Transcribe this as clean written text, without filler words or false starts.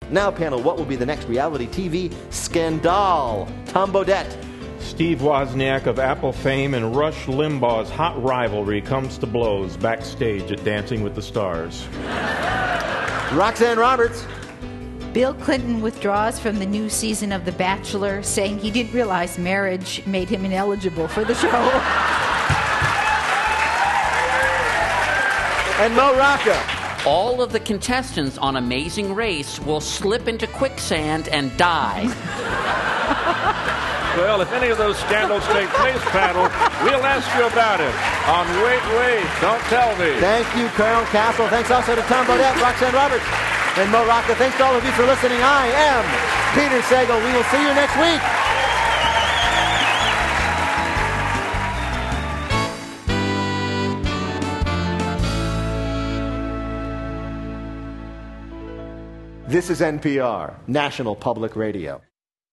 Now, panel, what will be the next reality TV scandal? Tom Bodette. Steve Wozniak of Apple fame and Rush Limbaugh's hot rivalry comes to blows backstage at Dancing with the Stars. Roxanne Roberts. Bill Clinton withdraws from the new season of The Bachelor, saying he didn't realize marriage made him ineligible for the show. And Mo Rocca. All of the contestants on Amazing Race will slip into quicksand and die. Well, if any of those scandals take place, panel, we'll ask you about it on Wait, Don't Tell Me. Thank you, Colonel Castle. Thanks also to Tom Bodette, Roxanne Roberts, and Mo Rocca. Thanks to all of you for listening. I am Peter Sagal. We will see you next week. This is NPR, National Public Radio.